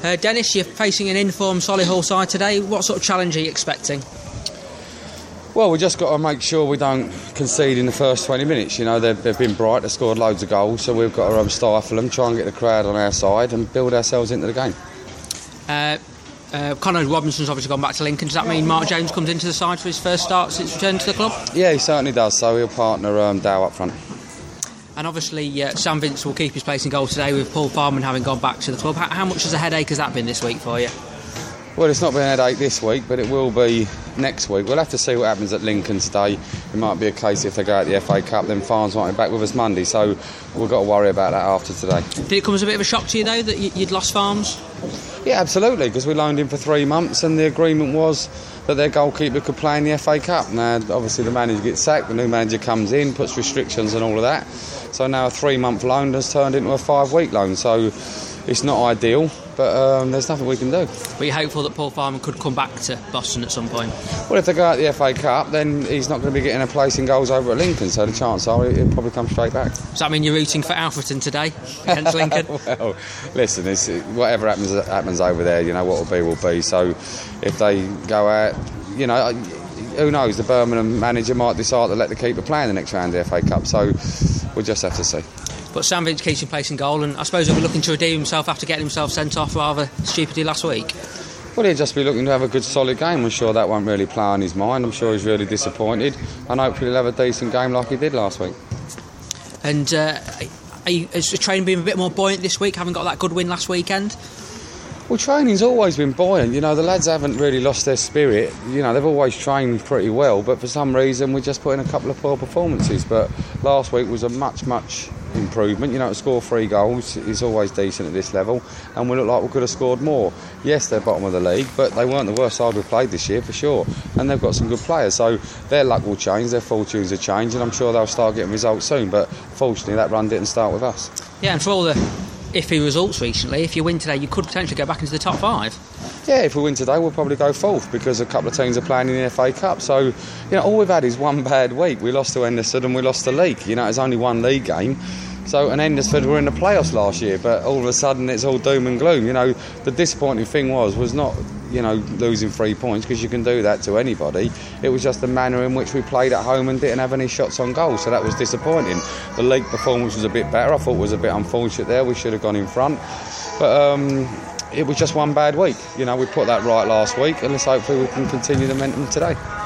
Dennis, you're facing an in-form Solihull side today. What sort of challenge are you expecting? Well, we just got to make sure we don't concede in the first 20 minutes. You know, they've been bright, they've scored loads of goals, so we've got to stifle them, try and get the crowd on our side and build ourselves into the game. Conor Robinson's obviously gone back to Lincoln. Does that mean Mark Jones comes into the side for his first start since returning to the club? Yeah, he certainly does, so he'll partner Dow up front. And obviously Sam Vince will keep his place in goal today with Paul Farman having gone back to the club. How much of a headache has that been this week for you? Well, it's not been a headache this week, but it will be next week. We'll have to see what happens at Lincoln today. It might be a case if they go out the FA Cup, then Farnes might be back with us Monday, so we've got to worry about that after today. Did it come as a bit of a shock to you, though, that you'd lost Farnes? Yeah, absolutely, because we loaned him for 3 months and the agreement was that their goalkeeper could play in the FA Cup. Now, obviously the manager gets sacked, the new manager comes in, puts restrictions and all of that. So now a 3-month loan has turned into a 5-week loan, so it's not ideal, but there's nothing we can do. But you're hopeful that Paul Farman could come back to Boston at some point? Well, if they go out the FA Cup, then he's not going to be getting a place in goals over at Lincoln, so the chance are he'll probably come straight back. Does that mean you're rooting for Alfreton today against Lincoln? Well, listen, whatever happens over there, you know, what will be. So if they go out, you know, who knows, the Birmingham manager might decide to let the keeper play in the next round of the FA Cup, so we'll just have to see. But Sam Vince keeps in place in goal, and I suppose he'll be looking to redeem himself after getting himself sent off rather stupidly last week. Well, he'll just be looking to have a good solid game. I'm sure that won't really play on his mind. I'm sure he's really disappointed, and hopefully he'll have a decent game like he did last week. And has the training been a bit more buoyant this week, having got that good win last weekend? Well, training's always been buoyant. You know, the lads haven't really lost their spirit. You know, they've always trained pretty well, but for some reason we just put in a couple of poor performances. But last week was a much improvement. You know, to score 3 goals is always decent at this level, and we look like we could have scored more. Yes, they're bottom of the league, but they weren't the worst side we've played this year for sure, and they've got some good players, so their luck will change, their fortunes will change, and I'm sure they'll start getting results soon. But fortunately that run didn't start with us. Yeah, and for all the iffy results recently, if you win today you could potentially go back into the top 5. Yeah, if we win today we'll probably go 4th, because a couple of teams are playing in the FA Cup. So, you know, all we've had is one bad week. We lost to Henderson and we lost to Leek. You know, it's only one league game. So, and Henderson were in the playoffs last year, but all of a sudden it's all doom and gloom. You know, the disappointing thing was not, you know, losing 3 points, because you can do that to anybody. It was just the manner in which we played at home and didn't have any shots on goal, so that was disappointing. The league performance was a bit better. I thought it was a bit unfortunate there. We should have gone in front. But it was just one bad week. You know, we put that right last week, and let's hopefully we can continue the momentum today.